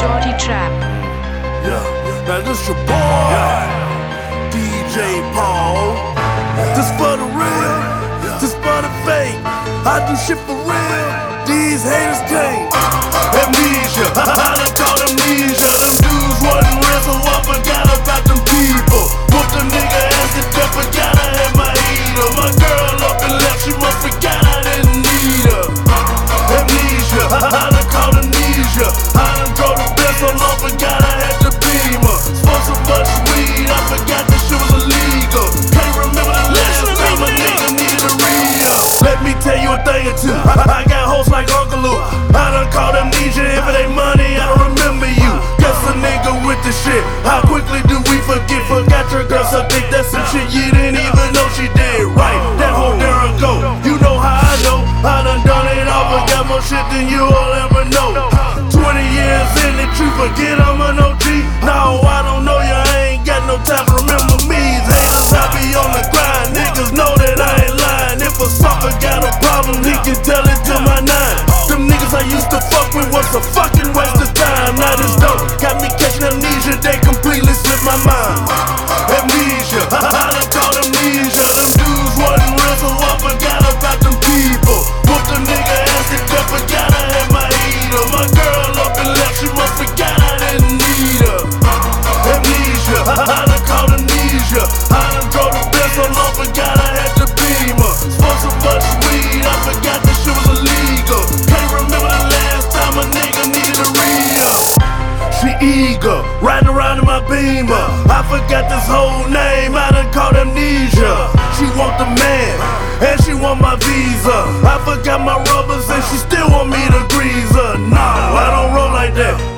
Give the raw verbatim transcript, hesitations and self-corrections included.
Shorty Trap. Yeah, now this your boy, yeah. D J Paul. This for the real, this for the fake. I do shit for real, these haters can't. Amnesia, I done caught amnesia. Them dudes wasn't real, so I forgot about them people. Whooped the nigga ass to death, forgot I had my heater. My girl up and left, she must forgot I didn't need her. Amnesia, I done caught amnesia. I done drove the best so long, forgot I had the beamer. Smoked so much weed, I forgot that shit was illegal. Can't remember the last time a nigga needed a re-up. Let me tell you a thing or two. I, I got hoes like Uncle Luke. I done caught amnesia. If it ain't money, I don't remember you. Guess a nigga with the shit. How quickly do we forget? Forgot your girl so thick, that's some shit you didn't even know she did right. That whole there ago. You know how I know. I done done it all, but got more shit than you'll ever know. Twenty years in the truth, forget I'm an O G. No, I don't know you, I ain't got no time to remember me. Haters, I be on the grind. Niggas know that I ain't lying. If a sucker got a problem, he can tell it to my nine. Them niggas I used to fuck with was a fucking waste of time. Now this dope got me catching amnesia, they completely slipped my mind. Amnesia, I done caught amnesia. Them dudes wasn't real, so I forgot about them people. Whooped the nigga ass to death, forgot I had my heater. My girl up and left, she must forgot I didn't need her. Amnesia, I done caught amnesia. I done drove the best so long, forgot I had the beamer. Smoked so much weed, I forgot that shit was illegal. Can't remember the last time a nigga needed a re-up. She eager, riding around in my beamer. I forgot this whole name, I done caught amnesia. She want the man, and she want my visa. I forgot my rubbers, and she still want me to grease her. Nah, I don't roll like that.